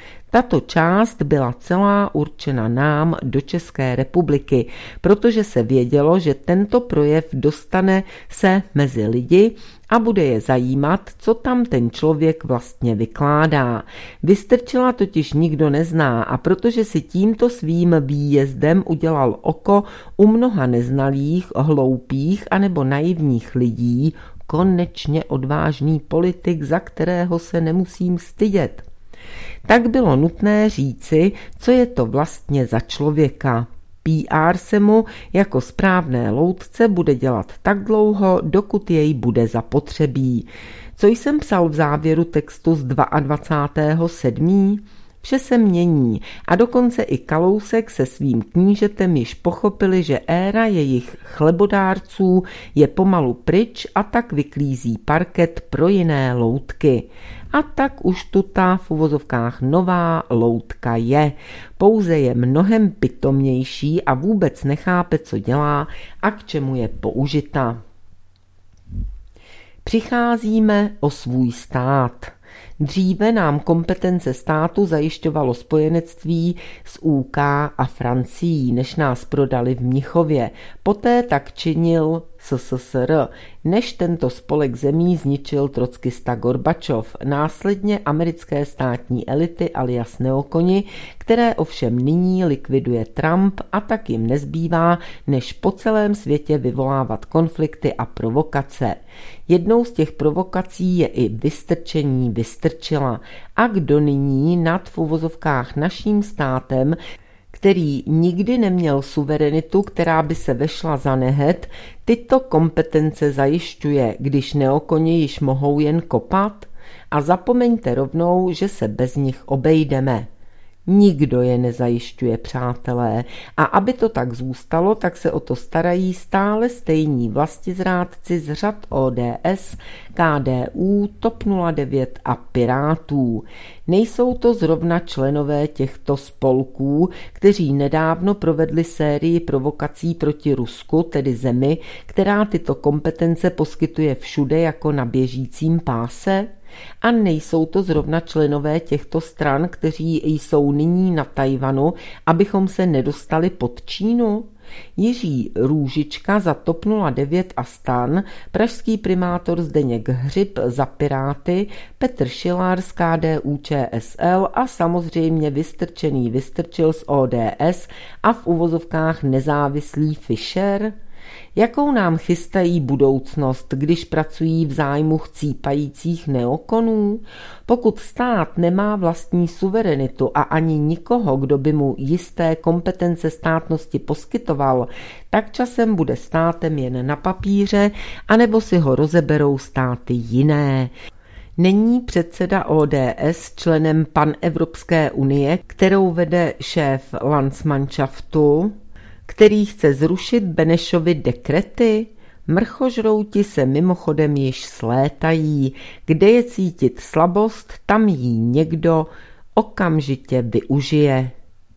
Tato část byla celá určena nám do České republiky, protože se vědělo, že tento projev dostane se mezi lidi a bude je zajímat, co tam ten člověk vlastně vykládá. Vystrčila totiž nikdo nezná a protože si tímto svým výjezdem udělal oko u mnoha neznalých, hloupých anebo naivních lidí, konečně odvážný politik, za kterého se nemusím stydět. Tak bylo nutné říci, co je to vlastně za člověka. PR se mu jako správné loutce bude dělat tak dlouho, dokud jej bude zapotřebí. Co jsem psal v závěru textu z 22.7. Vše se mění a dokonce i Kalousek se svým knížetem již pochopili, že éra jejich chlebodárců je pomalu pryč a tak vyklízí parket pro jiné loutky. A tak už tu ta v uvozovkách nová loutka je. Pouze je mnohem pitomnější a vůbec nechápe, co dělá a k čemu je použita. Přicházíme o svůj stát. Dříve nám kompetence státu zajišťovalo spojenectví s UK a Francií, než nás prodali v Mnichově. Poté tak činil SSSR, než tento spolek zemí zničil trockista Gorbačov, následně americké státní elity alias neokoni, které ovšem nyní likviduje Trump a tak jim nezbývá, než po celém světě vyvolávat konflikty a provokace. Jednou z těch provokací je i vystrčení Vystrčila. A kdo nyní nad v uvozovkách naším státem, který nikdy neměl suverenitu, která by se vešla za nehet, tyto kompetence zajišťuje, když neokoni již mohou jen kopat? A zapomeňte rovnou, že se bez nich obejdeme. Nikdo je nezajišťuje, přátelé, a aby to tak zůstalo, tak se o to starají stále stejní vlastizrádci z řad ODS, KDU, TOP 09 a Pirátů. Nejsou to zrovna členové těchto spolků, kteří nedávno provedli sérii provokací proti Rusku, tedy zemi, která tyto kompetence poskytuje všude jako na běžícím páse? A nejsou to zrovna členové těchto stran, kteří jsou nyní na Tajvanu, abychom se nedostali pod Čínu? Jiří Růžička za TOP 09 a STAN, pražský primátor Zdeněk Hřib za Piráty, Petr Šilar z KDU ČSL a samozřejmě vystrčený Vystrčil z ODS a v uvozovkách nezávislý Fischer? Jakou nám chystají budoucnost, když pracují v zájmu chcípajících neokonů? Pokud stát nemá vlastní suverenitu a ani nikoho, kdo by mu jisté kompetence státnosti poskytoval, tak časem bude státem jen na papíře, anebo si ho rozeberou státy jiné. Není předseda ODS členem Panevropské unie, kterou vede šéf Landsmannschaftu, který chce zrušit Benešovy dekrety? Mrchožrouti se mimochodem již slétají. Kde je cítit slabost, tam jí někdo okamžitě využije.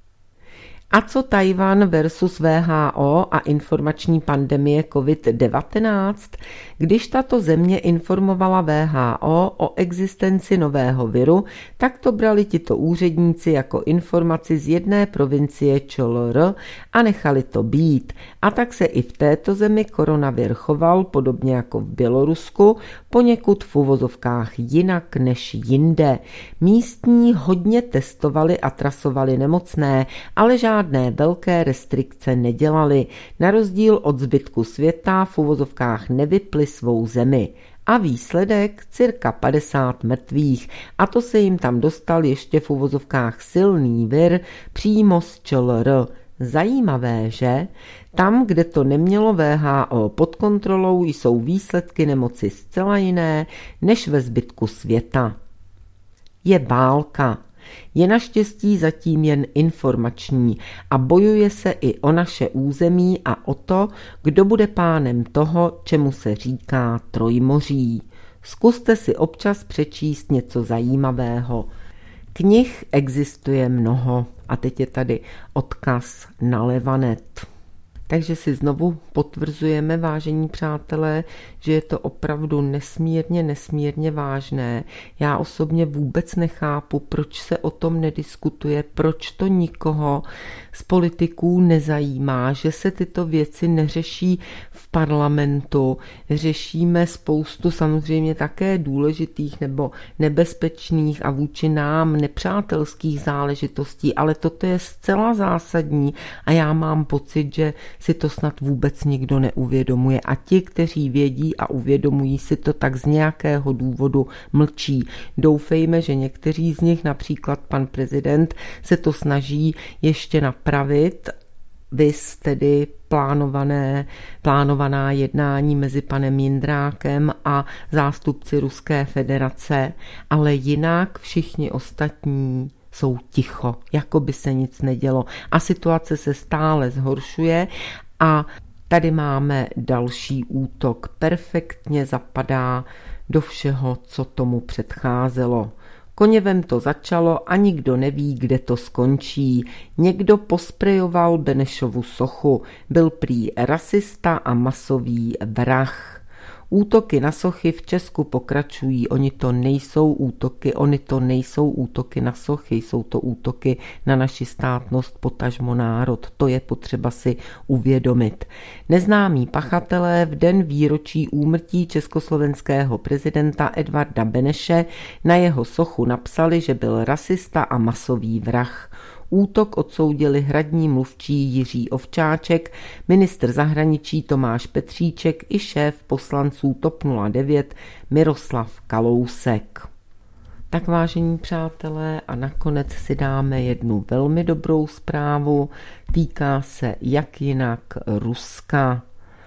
A co Tajvan versus WHO a informační pandemie COVID-19? Když tato země informovala WHO o existenci nového viru, tak to brali tito úředníci jako informaci z jedné provincie ČLR a nechali to být. A tak se i v této zemi koronavir choval, podobně jako v Bělorusku, poněkud v uvozovkách jinak než jinde. Místní hodně testovali a trasovali nemocné, ale žádné velké restrikce nedělali. Na rozdíl od zbytku světa v uvozovkách nevypli svou zemi. A výsledek cirka 50 mrtvých. A to se jim tam dostal ještě v uvozovkách silný vir přímo z ČLR. Zajímavé, že? Tam, kde to nemělo WHO pod kontrolou, jsou výsledky nemoci zcela jiné než ve zbytku světa. Je válka. Je naštěstí zatím jen informační a bojuje se i o naše území a o to, kdo bude pánem toho, čemu se říká Trojmoří. Zkuste si občas přečíst něco zajímavého. Knih existuje mnoho a teď je tady odkaz na Levanet. Takže si znovu potvrzujeme, vážení přátelé, že je to opravdu nesmírně vážné. Já osobně vůbec nechápu, proč se o tom nediskutuje, proč to nikoho z politiků nezajímá, že se tyto věci neřeší v parlamentu. Řešíme spoustu samozřejmě také důležitých nebo nebezpečných a vůči nám nepřátelských záležitostí, ale toto je zcela zásadní a já mám pocit, že si to snad vůbec nikdo neuvědomuje a ti, kteří vědí a uvědomují si to, tak z nějakého důvodu mlčí. Doufejme, že někteří z nich, například pan prezident, se to snaží ještě napravit, viz tedy plánovaná jednání mezi panem Jindrákem a zástupci Ruské federace, ale jinak všichni ostatní jsou ticho, jako by se nic nedělo a situace se stále zhoršuje a tady máme další útok, perfektně zapadá do všeho, co tomu předcházelo. Koněvem to začalo a nikdo neví, kde to skončí. Někdo posprejoval Benešovu sochu, byl prý rasista a masový vrah. Útoky na sochy v Česku pokračují, oni to nejsou útoky na sochy, jsou to útoky na naši státnost, potažmo národ, to je potřeba si uvědomit. Neznámí pachatelé v den výročí úmrtí československého prezidenta Edvarda Beneše na jeho sochu napsali, že byl rasista a masový vrah. Útok odsoudili hradní mluvčí Jiří Ovčáček, ministr zahraničí Tomáš Petříček i šéf poslanců TOP 09 Miroslav Kalousek. Tak vážení přátelé, a nakonec si dáme jednu velmi dobrou zprávu, týká se jak jinak Ruska.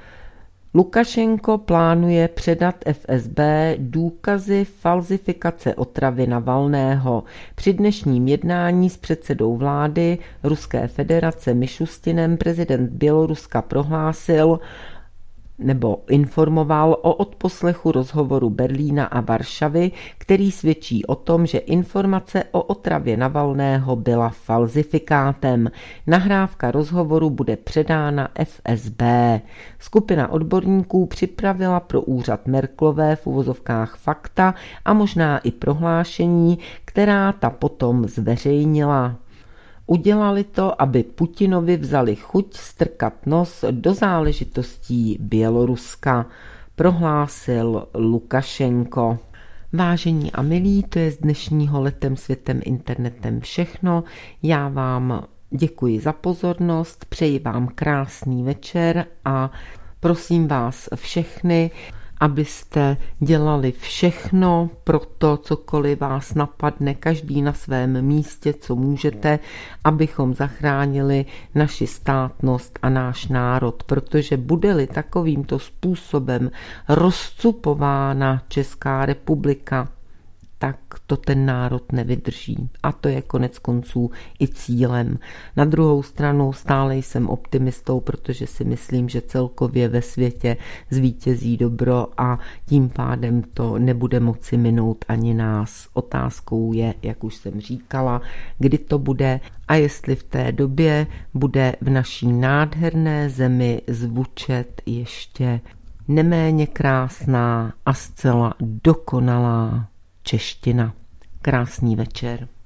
Lukašenko plánuje předat FSB důkazy falzifikace otravy Navalného. Při dnešním jednání s předsedou vlády Ruské federace Mišustinem prezident Běloruska prohlásil nebo informoval o odposlechu rozhovoru Berlína a Varšavy, který svědčí o tom, že informace o otravě Navalného byla falzifikátem. Nahrávka rozhovoru bude předána FSB. Skupina odborníků připravila pro úřad Merkelové v uvozovkách fakta a možná i prohlášení, která ta potom zveřejnila. Udělali to, aby Putinovi vzali chuť strkat nos do záležitostí Běloruska, prohlásil Lukašenko. Vážení a milí, to je z dnešního Letem světem internetem všechno. Já vám děkuji za pozornost, přeji vám krásný večer a prosím vás všechny, abyste dělali všechno pro to, cokoliv vás napadne, každý na svém místě, co můžete, abychom zachránili naši státnost a náš národ, protože bude-li takovýmto způsobem rozcupována Česká republika, tak to ten národ nevydrží. A to je konec konců i cílem. Na druhou stranu stále jsem optimistou, protože si myslím, že celkově ve světě zvítězí dobro a tím pádem to nebude moci minout ani nás. Otázkou je, jak už jsem říkala, kdy to bude a jestli v té době bude v naší nádherné zemi zvučet ještě neméně krásná a zcela dokonalá čeština. Krásný večer.